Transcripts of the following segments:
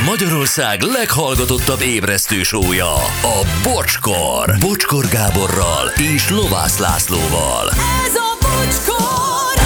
Magyarország leghallgatottabb ébresztő show-ja, a Bocskor. Bocskor Gáborral és Lovász Lászlóval. Ez a Bocskor!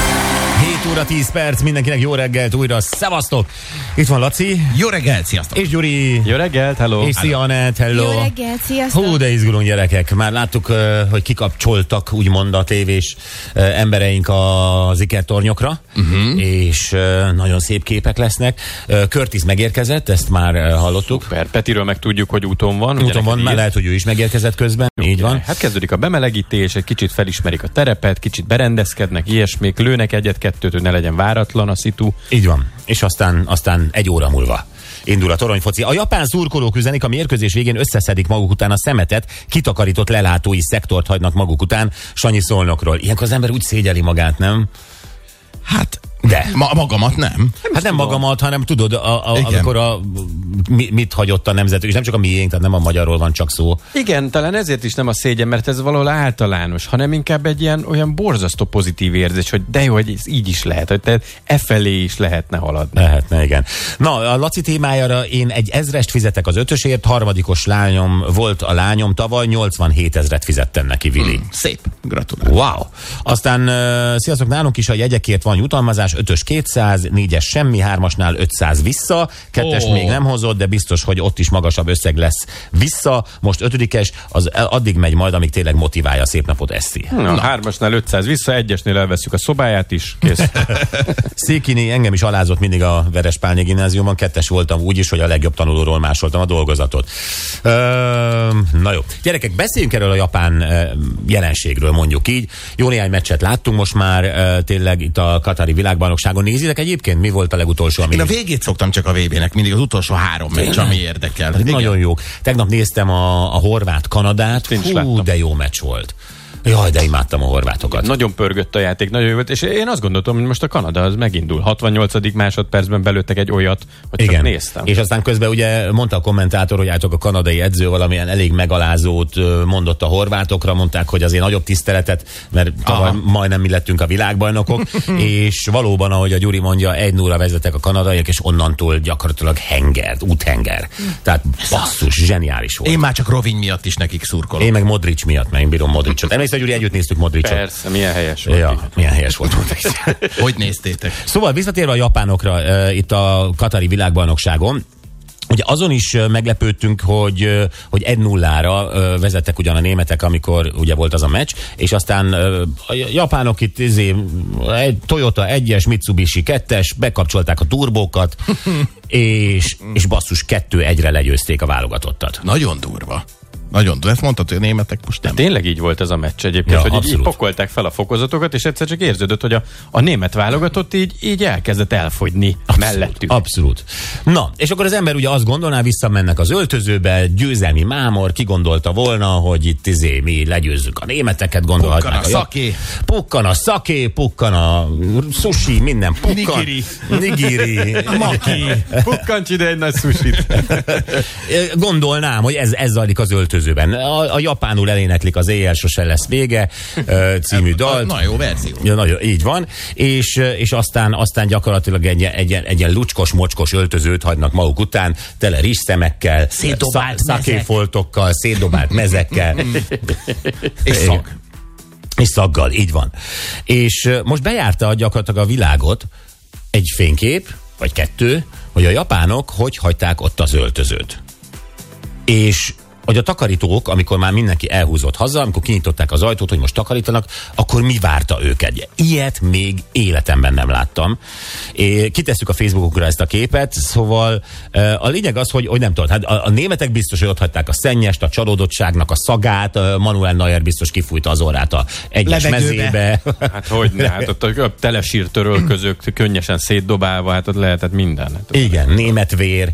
7 óra 10 perc, mindenkinek jó reggelt újra, szevasztok! Itt van Laci. Jó reggelt, sziasztok! És Gyuri. Jó reggelt, hello! És szia Anett, hello! Jó reggelt, sziasztok! Hú, de izgulunk gyerekek. Már láttuk, hogy kikapcsoltak úgymond a tévés embereink az ikertornyokra, és nagyon szép képek lesznek. Curtis megérkezett, ezt már hallottuk. Szuper, Petiről meg tudjuk, hogy úton van. Úton van, már lehet, hogy ő is megérkezett közben. Így van. Hát kezdődik a bemelegítés, egy kicsit felismerik a terepet, kicsit berendezkednek, ilyesmik, lőnek egyet-kettőt, hogy ne legyen váratlan a szitu. Így van. És aztán egy óra múlva indul a toronyfoci. A japán szurkolók üzenik, a mérkőzés végén összeszedik maguk után a szemetet, kitakarított lelátói szektort hagynak maguk után. Sanyi Szolnokról. Ilyenkor az ember úgy szégyeli magát, nem? Hát, de. Magamat nem. Hát nem magamat, hanem tudod, amikor mit hagyott a nemzet, és nem csak a miénk, tehát nem a magyarról van csak szó. Igen, talán ezért is nem a szégyen, mert ez valahol általános, hanem inkább egy ilyen olyan borzasztó pozitív érzés, hogy de jó, hogy ez így is lehet, hogy te felé is lehetne haladni. Lehetne, igen. Na, a Laci témájára én egy 1000-est fizetek az 5-ösért, harmadikos lányom volt a lányom tavaly, 87 000 fizettem neki, Vili. Szép, gratulálok. Wow. Aztán sziasztok, nálunk is a jegyekért van jutalmazás, 5-ös 200, 4-es semmi, 3-asnál 500 vissza, 2-es még nem hozott, de biztos, hogy ott is magasabb összeg lesz vissza. Most 5-es, az addig megy majd, amíg tényleg motiválja, szép napot eszi. Na, 3-asnál 500 vissza, 1-esnél elveszük a szobáját is, kész. Székini engem is alázott mindig a Verespálnyi gimnáziumban, 2-es voltam úgy is, hogy a legjobb tanulóról másoltam a dolgozatot. Na jó, gyerekek, beszéljünk erről a japán jelenségről, mondjuk így. Jó néhány meccset láttunk most már, tényleg itt a katari világbajnokságon. Nézitek egyébként? Mi volt a legutolsó? Én a végét szoktam csak a VB-nek, mindig az utolsó 3 meccs, ami érdekel. Nagyon jók. Tegnap néztem a horvát-Kanadát. Hú, de jó meccs volt. Jaj, de imádtam a horvátokat. Nagyon pörgött a játék, nagyon jó volt, és én azt gondoltam, hogy most a Kanada az megindul. 68. másodpercben belőttek egy olyat, hogy csak néztem. És aztán közben ugye mondta a kommentátor, hogy a kanadai edző valamilyen elég megalázót mondott a horvátokra, mondták, hogy azért nagyobb tiszteletet, mert tavaly majdnem mi lettünk a világbajnokok, és valóban, ahogy a Gyuri mondja, 1-0 vezetek a kanadaiak, és onnantól gyakorlatilag úthenger. Tehát basszus, zseniális volt. Én már csak Roviny miatt is nekik szurkolok. Én meg Modric miatt, mert én bírom Modricot. Emlékszel, Gyuri, együtt néztük Modricot. Persze, milyen helyes volt. Ja, milyen helyes volt Modric. Hogy néztétek? Szóval visszatérve a japánokra itt a katari világbajnokságon, ugye azon is meglepődtünk, hogy 1-0-ra vezettek ugyan a németek, amikor ugye volt az a meccs, és aztán a japánok itt Toyota 1-es, Mitsubishi 2-es, bekapcsolták a turbókat, és basszus 2-1-re legyőzték a válogatottat. Nagyon durva. Nagyon durva. Ezt mondtad, hogy a németek most nem. Tényleg így volt ez a meccs egyébként, hogy így pokolták fel a fokozatokat, és egyszer csak érződött, hogy a német válogatott így elkezdett elfogyni mellettük. Abszolút. Na, és akkor az ember ugye azt gondolná, visszamennek az öltözőbe, győzelmi mámor, ki gondolta volna, hogy itt mi legyőzzük a németeket, gondolhatnák. Pukkan a szaké, pukkan a sushi, minden pukkan. Nigiri. Maki. Pukkancs ide egy nagy sushit. Gondolnám, hogy ez zajlik az öltözőben. A japánul eléneklik az Éjjel sose lesz vége című dalt. Na jó verzió. Ja, nagyon, így van. És aztán gyakorlatilag egy ilyen lucskos-mocskos öltözőt hagynak maguk után, tele rizsszemekkel, szakéfoltokkal, szétdobált mezekkel. És szag. És szaggal, így van. És most bejárta gyakorlatilag a világot egy fénykép, vagy 2, hogy a japánok hogy hagyták ott az öltözőt. És hogy a takarítók, amikor már mindenki elhúzott haza, amikor kinyitották az ajtót, hogy most takarítanak, akkor mi várta őket? Ilyet még életemben nem láttam. Kitesszük a Facebookokra ezt a képet, szóval a lényeg az, hogy nem tudod, hát a németek biztos, hogy ott hagyták a szennyest, a csalódottságnak a szagát, Manuel Neuer biztos kifújta az orrát a egyes mezébe. Hát hogyne, hát ott a telesír törölközők könnyesen szétdobálva, hát ott lehetett minden. Hát igen, német vér.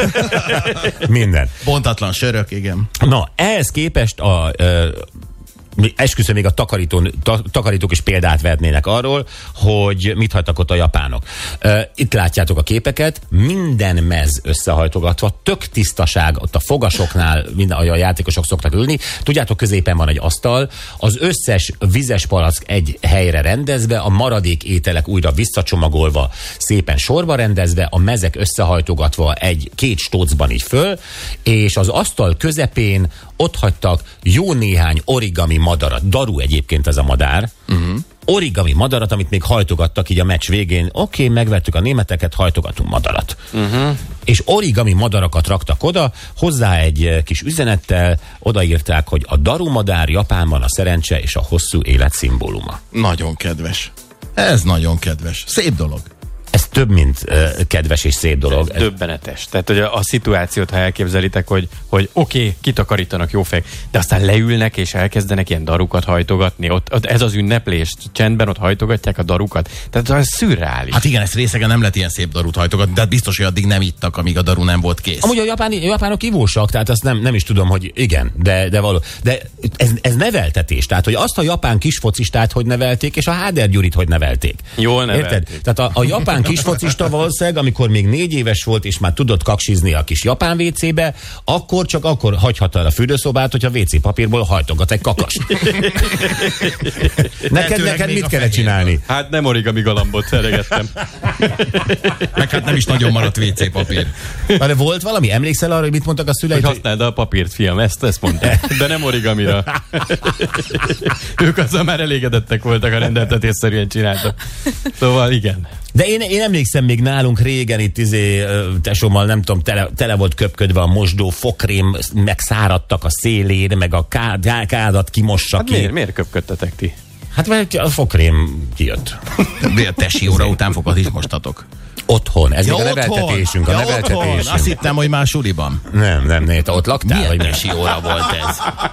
Minden. Bontatlan sörök, igen. Na, ehhez képest esküszöm, még a takarítók is példát vetnének arról, hogy mit hagytak ott a japánok. Itt látjátok a képeket, minden mez összehajtogatva, tök tisztaság, ott a fogasoknál a játékosok szoktak ülni. Tudjátok, középen van egy asztal, az összes vizes palack egy helyre rendezve, a maradék ételek újra visszacsomagolva, szépen sorba rendezve, a mezek összehajtogatva két stócban így föl, és az asztal közepén ott hagytak jó néhány origami madarat. Daru egyébként ez a madár. Origami madarat, amit még hajtogattak így a meccs végén. Oké, megvertük a németeket, hajtogatunk madarat. És origami madarakat raktak oda, hozzá egy kis üzenettel, odaírták, hogy a daru madár Japánban a szerencse és a hosszú élet szimbóluma. Nagyon kedves. Ez nagyon kedves. Szép dolog. Ez több, mint kedves és szép dolog. Ez döbbenetes. Tehát, hogy a szituációt, ha elképzelitek, hogy oké, kitakarítanak jó fejek, de aztán leülnek és elkezdenek ilyen darukat hajtogatni. Ott ez az ünneplés, csendben ott hajtogatják a darukat. Tehát ez szürreális. Hát igen, ezt részegen nem lehet ilyen szép darut hajtogatni, de biztos, hogy addig nem ittak, amíg a daru nem volt kész. Amúgy a japánok ivósak, tehát azt nem is tudom, hogy igen, de való. De ez neveltetés. Tehát, hogy azt a japán kisfocistát hogy nevelték, és a Háder Gyurit hogy nevelték. Jól nevelték. Érted? Tehát a japán kisfocista valószínűleg, amikor még 4 éves volt, és már tudott kaksizni a kis japán WC-be, akkor hagyhatta el a fürdőszobát, hogyha WC papírból hajtogat egy kakast. Neked mit kellett csinálni? Hát nem origami galambot szeregettem. Meg hát nem is nagyon maradt WC papír. De volt valami? Emlékszel arra, hogy mit mondtak a szüleid? Hogy használd a papírt, fiam, ezt mondták. De nem origamira. Ők azzal már elégedettek voltak, a rendeltetésszerűen csináltak. Szóval igen. De én emlékszem, még nálunk régen itt tesómmal, nem tudom, tele volt köpködve a mosdó, fokrém, megszáradtak a szélén, meg a kádat kimossa hát ki. Miért köpködtetek ti? Hát mert a fokrém kijött. A tesi óra után fokat is mostatok. Otthon. Ez még a neveltetésünk. Azt hittem, hogy már suliban. Nem, te ott laktál? Milyen vagy tesi óra volt ez?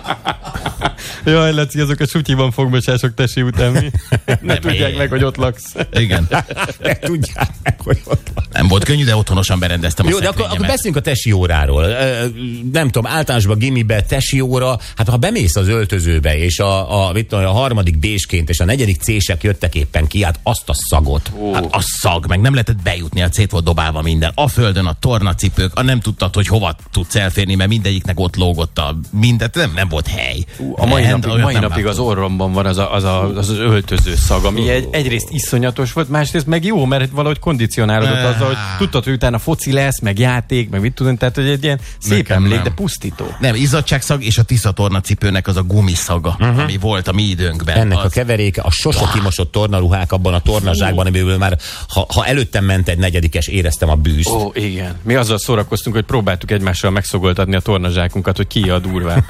Jaj, Laci, azok a sutyiban fogmosások tesi után mi? Ne tudják meg, hogy ott laksz. Igen. Ne tudják meg, hogy ott laksz. Nem volt könnyű, de otthonosan berendeztem. Jó, de akkor beszéljünk a tesi óráról. Nem tudom, általánosban gimibe tesi óra, hát ha bemész az öltözőbe, és a 3. B-sként és a 4. C-sek jöttek éppen ki, hát azt a szagot. Hát a szag, meg nem lehetett bejutni, a szét volt dobálva minden. A földön a tornacipők, nem tudtad, hogy hova tudsz elférni, mert mindegyiknek ott lógott a mindent, nem volt hely. A mai napig az orromban van az öltöző szag, ami egyrészt iszonyatos volt, másrészt meg jó, mert valahogy kondicionálódott azzal, hogy tudtad, hogy utána foci lesz, meg játék, meg mit tudom, tehát hogy egy ilyen szép emlék, de pusztító. Nem, izzadságszag és a Tisza tornacipőnek az a gumiszaga, ami volt a mi időnkben. Ennek a keveréke, a sose kimosott tornaruhák abban a tornazsákban, amiből már, ha előttem ment egy 4-es, éreztem a bűzt. Ó, igen. Mi azzal szórakoztunk, hogy próbáltuk egymással megszagoltatni a tornazsákunkat, hogy ki a durván.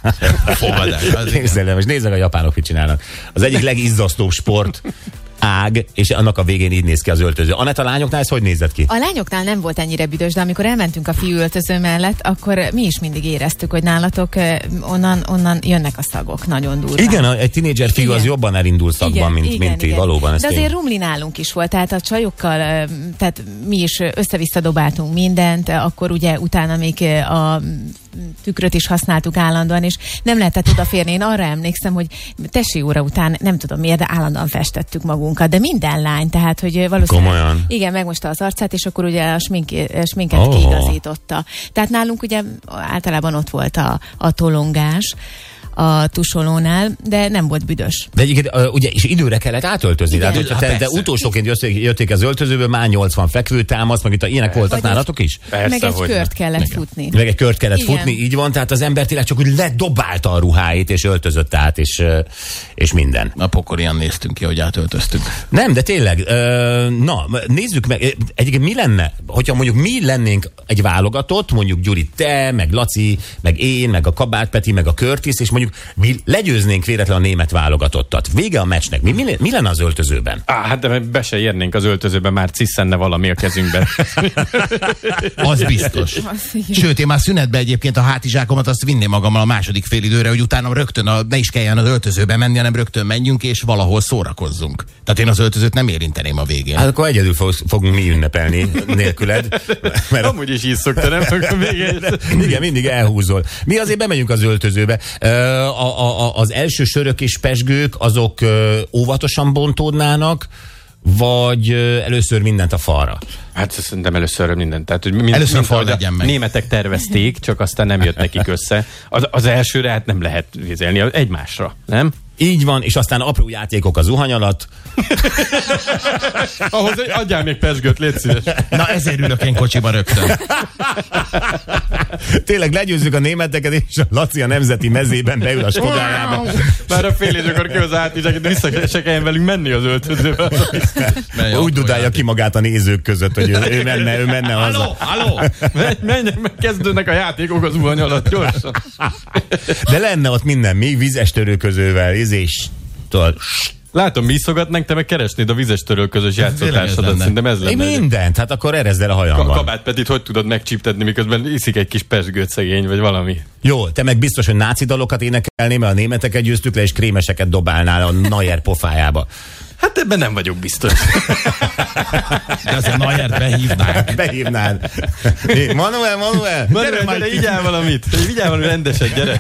Képzeld el, most nézd meg a japánok, mit csinálnak. Az egyik legizzasztóbb sport ág, és annak a végén így néz ki az öltöző. Anett, a lányoknál ez hogy nézett ki? A lányoknál nem volt ennyire büdös, de amikor elmentünk a fiú öltöző mellett, akkor mi is mindig éreztük, hogy nálatok onnan jönnek a szagok nagyon durván. Igen, egy tinédzser fiú az jobban elindul szagban, mint ti, valóban. De azért rumli nálunk is volt, tehát a csajokkal, tehát mi is össze-vissza dobáltunk mindent, akkor ugye utána még a tükröt is használtuk állandóan, és nem lehetett odaférni. Én arra emlékszem, hogy tesi óra után, nem tudom miért, de állandóan festettük magunkat, de minden lány, tehát, hogy valószínűleg... Komolyan. Igen, megmosta az arcát, és akkor ugye a sminket kiigazította. Tehát nálunk ugye általában ott volt a tolongás a tusolónál, de nem volt büdös. De egyébként ugye, és időre kellett átöltözni. Tehát, hogyha te utolsóként jötték az öltözőből, már 80 fekvőtámasz, meg itt ilyenek voltak nálatok is? Persze, meg egy kört kellett futni. Meg egy kört kellett futni, így van, tehát az ember tényleg csak úgy ledobálta a ruháit, és öltözött át, és minden. A pokorian néztünk ki, hogy átöltöztünk. Nem, de tényleg, na, nézzük meg, egyébként mi lenne, hogyha mondjuk mi lennénk egy válogatott, mondjuk Gyuri, te, meg Laci, meg én, meg a Kabát Peti, meg a Curtis, és mondjuk mi legyőznénk véletlen a német válogatottat. Vége a meccsnek. Mi lenne az öltözőben? Hát de be se érnénk az öltözőben, már ciszenne valami a kezünkben. Az biztos. Sőt, én már szünetben egyébként a hátizsákomat azt vinném magammal a második félidőre, hogy utána rögtön ne is kelljen az öltözőbe menni, hanem rögtön menjünk és valahol szórakozzunk. Tehát én az öltözőt nem érinteném a végén. Hát akkor egyedül fogunk mi ünnepelni nélküled. Mert amúgy is így szokta, nem? Igen, mindig elhúzol. Mi azért bemegyünk az öltözőbe. az első sörök és pezsgők, azok óvatosan bontódnának, vagy először mindent a falra? Hát szerintem először mindent. Tehát, hogy először a fal legyen meg. Németek tervezték, csak aztán nem jött nekik össze. Az elsőre hát nem lehet vizelni egymásra, nem? Így van, és aztán apró játékok a zuhany alatt. Ahhoz adjál még pezsgőt, légy szíves. Na ezért ülök én kocsiba rögtön. Tényleg legyőzzük a németeket, és a Laci a nemzeti mezében beül a Skodájába. Már a fél időkor ki az átizsák, de vissza se kelljen velünk menni az öltözőbe. Úgy dudálja ki magát a nézők között, hogy ő menne haza. Halló! Menjek, meg kezdődnek a játékok az zuhany alatt, gyorsan. De lenne ott minden, mi vizes törőközővel, és Látom, mi iszogatnánk, te meg keresnéd a vizes törölközös játszótársadat. Szerintem ez lenne. Mindent, hát akkor erezd el a hajamban. Kabát Petit hogy tudod megcsíptetni, miközben iszik egy kis pezsgőt szegény, vagy valami? Jó, te meg biztos, hogy náci dalokat énekelnél, mert a németeket győztük le, és krémeseket dobálnál a Neuer pofájába. Hát ebben nem vagyok biztos. De azért Neuert Behívnád. Manuel! Gyere, vigyál valamit. Vigyál valami rendeset, gyere.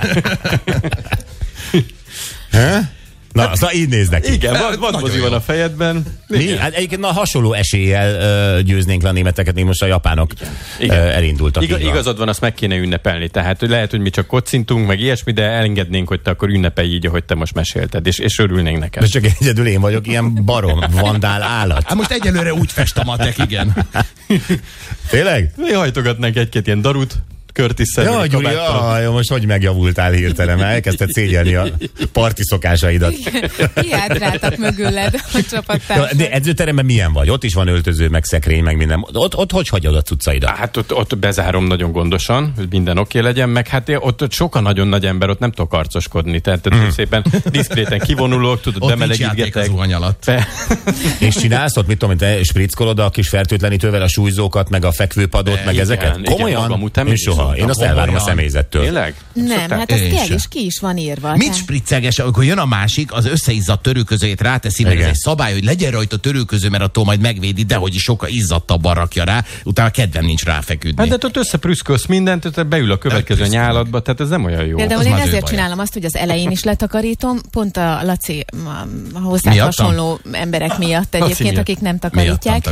Na, szóval így néznek ki. Igen, vad mozi van a fejedben. Mi? Hát egyébként hasonló eséllyel győznénk le a németeket, még most a japánok elindultak. Igazad van, azt meg kéne ünnepelni. Tehát hogy lehet, hogy mi csak kocintunk, meg ilyesmi, de elengednénk, hogy te akkor ünnepelj így, ahogy te most mesélted, és örülnénk neked. De csak egyedül én vagyok ilyen barom, vandál állat. Hát most egyelőre úgy fest a matek, igen. Tényleg? Mi hajtogatnánk egy-két ilyen darut. Ja, Gyuri, most hogy megjavultál hirtelen, mert elkezdted szégyelni a parti szokásaidat. Kiátráltak mögüled a csapattársak. De edzőteremben milyen vagy? Ott is van öltöző, meg szekrény, meg minden. Ott hogy hagyod a cuccaidat? Hát ott bezárom nagyon gondosan, hogy minden oké legyen, meg hát ott sokan nagyon nagy ember, ott nem tudok arcoskodni. Tehát szépen diszkréten kivonulok, tudod, bemelegítgetek. És csinálsz ott, mit tudom, te sprickolod a kis fertőtlenítővel a súlyzókat, meg a fekvőpadot, meg ezeket? Komolyan? Én azt elvárom a személyzettől. Tényleg? Nem, hát ez kell, és ki is van írva. Mit spriccelges, amikor jön a másik, az összeizzadt törőközőjét ráteszi, mert ez egy szabály, hogy legyen rajta törőköző, mert attól majd megvédi, de hogy is sokkal izzadtabban rakja rá, utána kedvem nincs ráfeküdni. Hát de ott összeprüszkölsz mindent, tehát beül a következő nyáladba, tehát ez nem olyan jó. Például én ezért csinálom azt, hogy az elején is letakarítom, pont a Laci hozzá hasonló emberek miatt egyébként, akik nem takarítják.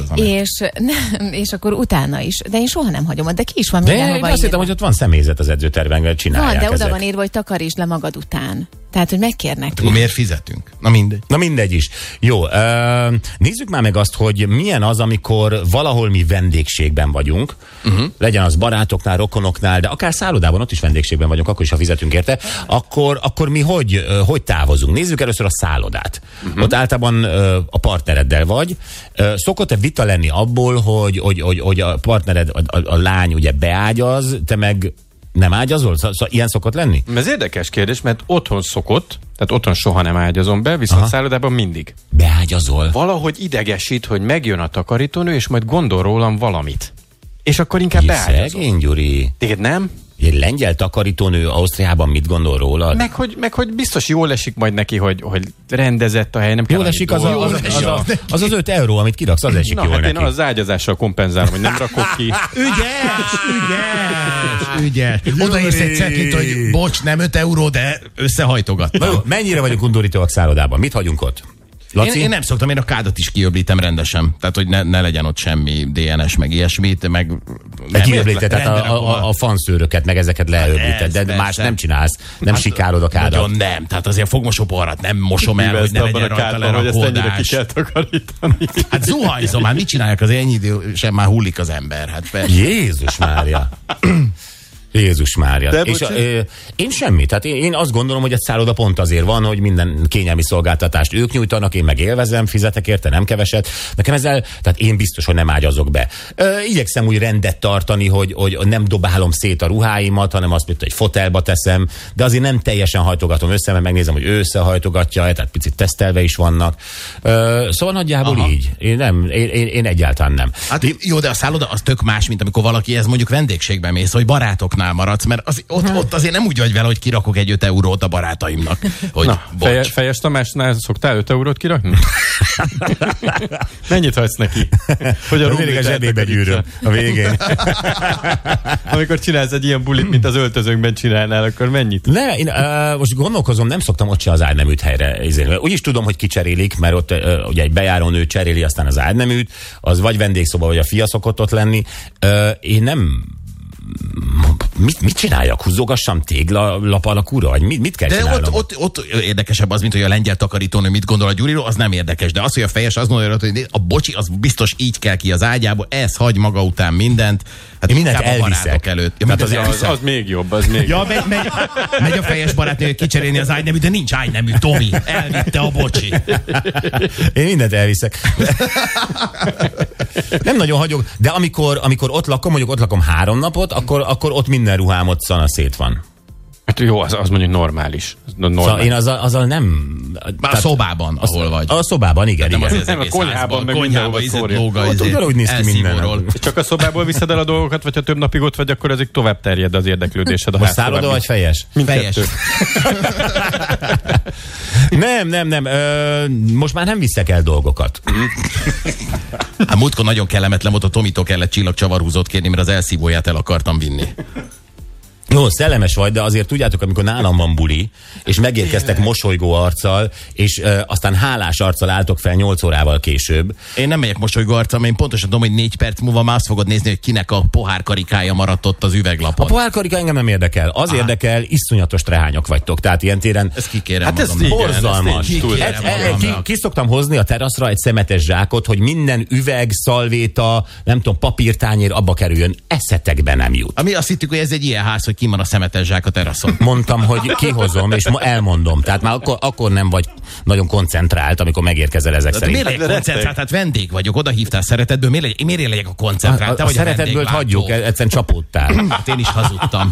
És akkor utána is. De én soha nem hagyom, de ki is van mindenhova. Azt hittem, hogy ott van személyzet az edzőtervekben, csinálják. Van, de oda van írva, hogy takarítsd le magad után. Tehát, hogy megkérnek. Miért fizetünk? Na mindegy is. Jó, nézzük már meg azt, hogy milyen az, amikor valahol mi vendégségben vagyunk, legyen az barátoknál, rokonoknál, de akár szállodában, ott is vendégségben vagyunk, akkor is, ha fizetünk érte, akkor mi hogy távozunk? Nézzük először a szállodát. Ott általában a partnereddel vagy. Szokott-e vita lenni abból, hogy a partnered, a lány ugye beágyaz, te meg nem ágyazol? Szóval ilyen szokott lenni? Ez érdekes kérdés, mert otthon szokott, tehát otthon soha nem ágyazom be, viszont szállodában mindig. Beágyazol? Valahogy idegesít, hogy megjön a takarítónő, és majd gondol rólam valamit. És akkor inkább beágyazom. Szegény, Gyuri. Téged nem? Egy lengyel takarítónő Ausztriában mit gondol rólad? Meg hogy biztos jól esik majd neki, hogy rendezett a hely, nem kell. Jól esik az 5 euró, amit kiraksz, az esik jól hát neki. Én az ágyazással kompenzálom, hogy nem rakok ki. Ügyes. Odaírsz egy cetlit, hogy bocs, nem 5 euró, de összehajtogat. Mennyire vagyunk undorítóak szállodában? Mit hagyunk ott? Én nem szoktam, én a kádat is kiöblítem rendesen. Tehát, hogy ne legyen ott semmi DNS, meg ilyesmit, meg... Kiöblíted, tehát a fanszőröket, meg ezeket leöblíted, de más nem csinálsz, nem sikálod a kádat. Nagyon nem, tehát azért fogmosóporrat nem mosom el, hogy ne legyen rajta lerakódás. Hogy ezt ennyire ki kell takarítani. Hát zuhanyzom, hát mit csinálják, az ennyi idő sem már hullik az ember. Hát Jézus Mária! Jézus Mária. És én semmi. Tehát én azt gondolom, hogy egy szálloda pont azért van, hogy minden kényelmi szolgáltatást ők nyújtanak, én meg élvezem, fizetek érte, nem keveset. Nekem ezzel, tehát én biztos, hogy nem ágyazok be. Igyekszem úgy rendet tartani, hogy nem dobálom szét a ruháimat, hanem azt, hogy egy fotelba teszem, de azért nem teljesen hajtogatom össze, mert megnézem, hogy ő összehajtogatja, tehát picit tesztelve is vannak. Szóval nagyjából így. Én egyáltalán nem. Hát jó, de a szálloda az tök más, mint amikor valaki ez mondjuk vendégségben mész, vagy barátoknál. Bocskánál maradsz, mert ott azért nem úgy vagy vele, hogy kirakok egy 5 eurót a barátaimnak. Hogy Fejes Tamásnál szoktál 5 eurót kirakni? Mennyit hagysz neki? Hogy a mindig a zsebébe gyűröm a végén. Amikor csinálsz egy ilyen bulit, mint az öltözőnkben csinálnál, akkor mennyit? Én most gondolkozom, nem szoktam ott se az ágyneműt helyre. Úgyis tudom, hogy kicserélik, mert ott ugye egy bejárónő cseréli aztán az ágyneműt, az vagy vendégszoba, vagy a fia szokott ott lenni. Én nem... Mit csináljak? Húzogassam téglalap alakúra? Vagy mit kell csinálnom? De ott érdekesebb az, mint hogy a lengyel takarítónő mit gondol a Gyuriról, az nem érdekes. De az, hogy a Fejes azt gondolja, hogy a bocsi, az biztos így kell ki az ágyából, ez hagy maga után mindent. Hát én mindent elviszek. Előtt. Ja, az még jobb, az még jobb. Megy a Fejes barátnő kicserélni az ágynemű, de nincs ágynemű, Tomi. Elvitte a bocsi. Én mindent elviszek. Nem nagyon hagyok, de amikor ott lakom, mondjuk ott lakom 3 napot, akkor ott minden ruhám ott szanaszét van. Hát jó, az mondjuk normális. Szóval én azzal nem... A szobában, ahol vagy. A szobában, igen. Nem a konyhában, meg mindenhol szórja. Úgy néz ki minden. Csak a szobából viszed el a dolgokat, vagy ha több napig ott vagy, akkor ezek tovább terjed az érdeklődésed a házszobában. Most szálloda vagy Fejes? Fejes. Nem. Most már nem viszek el dolgokat. Hát múltkor nagyon kellemetlen volt, a Tomitól kellett csillagcsavarhúzót kérni, mert az elszívóját el akartam vinni. Jó, szellemes vagy, de azért tudjátok, amikor nálam van buli, és megérkeztek mosolygó arccal, és aztán hálás arccal álltok fel 8 órával később. Én nem megyek mosolygó arccal, mert én pontosan tudom, hogy 4 perc múlva már azt fogod nézni, hogy kinek a pohárkarikája maradt ott az üveglapon. A pohárkarika engem nem érdekel. Az érdekel, iszonyatos trehányok vagytok. Tehát ilyen téren... Ezt kikérem hát magamnak. Borzalmas. Ki szoktam hozni a teraszra egy szemetes zsákot, hogy minden üveg, szalvéta, nem tudom, papírtányér abba kerüljön. Eszetekbe nem jut. Ami azt hittük, hogy ez egy ilyen ház, hogy ki van a szemetes zsák a teraszon. Mondtam, hogy kihozom, és elmondom. Tehát már akkor nem vagy nagyon koncentrált, amikor megérkezel ezek szerint. Miért legyek koncentrált? Hát vendég vagyok, oda hívtál szeretetből. Miért legyek a koncentrált? A szeretetből hagyjuk, egyszerűen csapódtál. Hát én is hazudtam.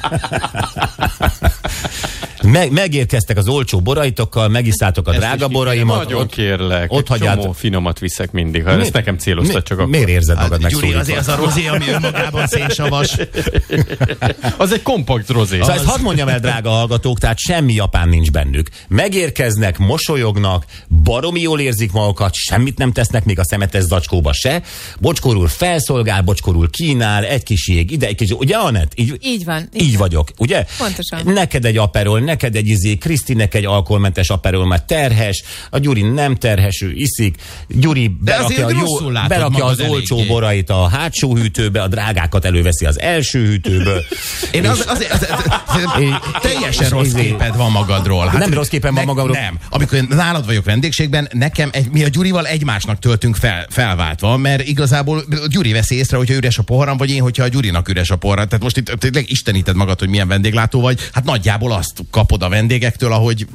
Megérkeztek az olcsó boraitokkal, megiszálltok a drága boraimat. Nagyon kérlek, ott csomó finomat viszek mindig. Ha ezt nekem céloztad, csak akkor. Miért érzed magad megszólítva? Gyuri, azért az a rozé, ami önmagában szénsavas. Az egy kompakt rozé. Szóval ezt hadd mondjam el, drága hallgatók, tehát semmi japán nincs bennük. Megérkeznek, mosolyognak, baromi jól érzik magukat, semmit nem tesznek, még a szemetes zacskóba se. Bocskor úr felszolgál, Bocskor úr kínál, egy kis jég, ide egy kis... Ugye, Anett? Így van. Így vagyok, ugye? Pontosan. Neked egy aperol, neked egy Krisztinek egy alkoholmentes aperol, mert terhes, a Gyuri nem terhes, ő iszik, Gyuri berakja az olcsó borait a hátsó hűtőbe, a drágákat előveszi az első hűtőből. Én teljesen rossz képed van magadról. Hát nem rossz képen van magamról. Nem. Amikor én nálad vagyok vendégségben, mi a Gyurival egymásnak töltünk felváltva, mert igazából Gyuri veszi észre, hogyha üres a poharam, vagy én, hogyha a Gyurinak üres a poharam. Tehát most itt tényleg isteníted magad, hogy milyen vendéglátó vagy. Hát nagyjából azt kapod a vendégektől, ahogy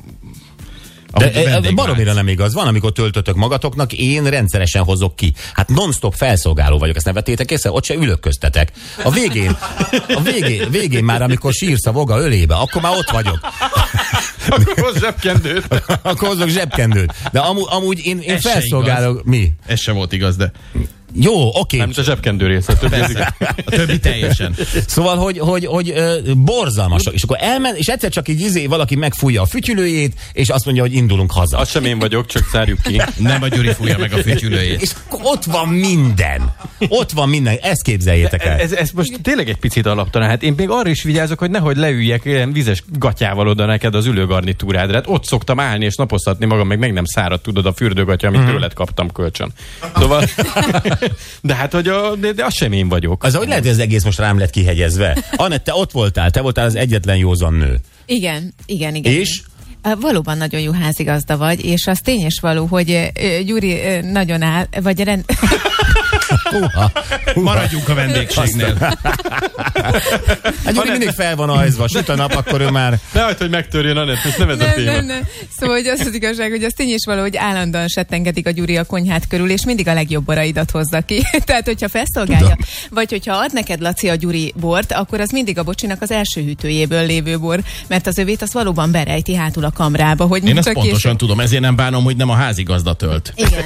de baromira nem igaz. Van, amikor töltötök magatoknak, én rendszeresen hozok ki. Hát non-stop felszolgáló vagyok, ezt ne vettétek észre? Ott se ülök köztetek. A végén már, amikor sírsz a voga ölébe, akkor már ott vagyok. Akkor hozz zsebkendőt. Akkor hozok zsebkendőt. De amúgy én felszolgálok. Mi? Ez sem volt igaz, de... Jó, oké. Nem, a zsebkendő része. A többi teljesen. Szóval, hogy borzalmas. És akkor elmen, és egyszer csak így valaki megfújja a fütyülőjét, és azt mondja, hogy indulunk haza. Az sem én vagyok, csak szárjuk ki. Nem a Gyuri fújja meg a fütyülőjét. És ott van minden. Ott van minden. Ezt képzeljétek el. Ez most tényleg egy picit alaptalan. Hát én még arra is vigyázok, hogy nehogy leüljek ilyen vizes gatyával oda neked az ülőgarnitúrádra. Hát ott szoktam állni és napoztatni magam, meg nem szárad, tudod, a fürdőgatya, amit tőled kaptam kölcsön. Szóval... De hát, hogy de az sem én vagyok. Az, hogy lehet, hogy az egész most rám lett kihegyezve? Anett, te ott voltál, te voltál az egyetlen józan nő. Igen. És? Valóban nagyon jó házigazda vagy, és az tény és való, hogy Gyuri nagyon áll, vagy maradjunk a vendégségnél. Hát Gyuri mindig fel van ajzva, süt a nap, akkor ő már... Nehogy, hogy megtörjön, Anett, ez nem ez a téma. Nem. Szóval, hogy az igazság, hogy az tény és való, hogy állandóan settengedik a Gyuri a konyhát körül, és mindig a legjobb boraidat hozza ki. Tehát, hogyha felszolgálja, vagy hogyha ad neked, Laci, a Gyuri bort, akkor az mindig a Bocsinak az első hűtőjéből lévő bor, mert az övét az valóban berejti hátul a kamrába. Hogy én ezt pontosan tudom, ezért nem bánom, hogy nem a házigazda tölt. Igen.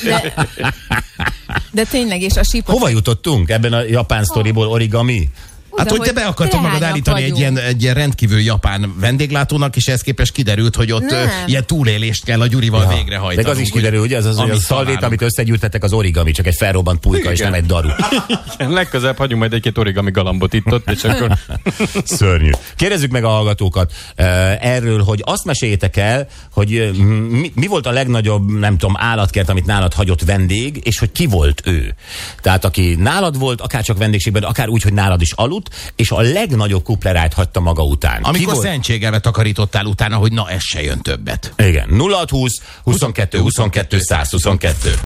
De tényleg, és a sípot... Hova jutottunk ebben a japán sztoriból, origami? Hát, hogy te be akartad magad állítani egy ilyen rendkívül japán vendéglátónak, és ehhez képest kiderült, hogy ott ilyen túlélést kell a Gyurival végrehajtani. De az is kiderül, hogy az a szalvét, amit összegyűjtettek, az origami, csak egy felrobbant pulyka, és nem egy daru. Legközelebb hagyunk majd egy-két origami galambot itt-ott, és akkor... Szörnyű. Kérdezzük meg a hallgatókat erről, hogy azt meséljétek el, hogy mi volt a legnagyobb, nem tudom, állatkert, amit nálad hagyott vendég, és hogy ki volt ő. Tehát aki nálad volt, akár csak vendégségben, akár úgy, hogy nálad is aludt, és a legnagyobb kuplerájt hagyta maga után. Amikor szentségelve takarítottál utána, hogy na ez se jön többet. Igen. 0620 22 22 122.